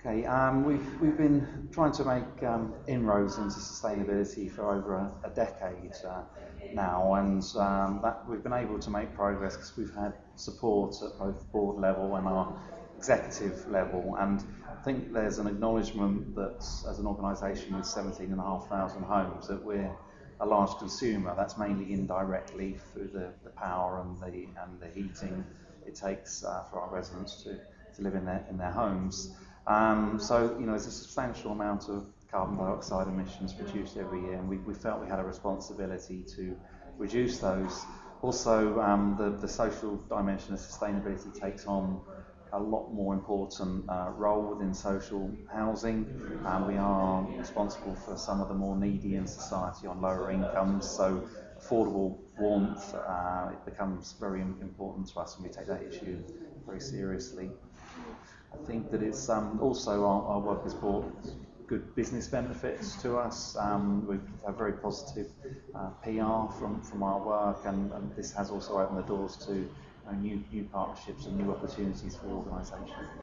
Okay, we've been trying to make inroads into sustainability for over a decade now, and that we've been able to make progress because we've had support at both board level and our executive level. And I think there's an acknowledgement that as an organisation with 17,500 homes, that we're a large consumer. That's mainly indirectly through the power and the heating it takes for our residents to live in their homes. So, there's a substantial amount of carbon dioxide emissions produced every year, and we felt we had a responsibility to reduce those. Also, the social dimension of sustainability takes on a lot more important role within social housing. We are responsible for some of the more needy in society on lower incomes, so affordable warmth it becomes very important to us, and we take that issue very seriously. I think that it's also our work has brought good business benefits to us. We've had very positive PR from our work, and this has also opened the doors to new partnerships and new opportunities for the organisation.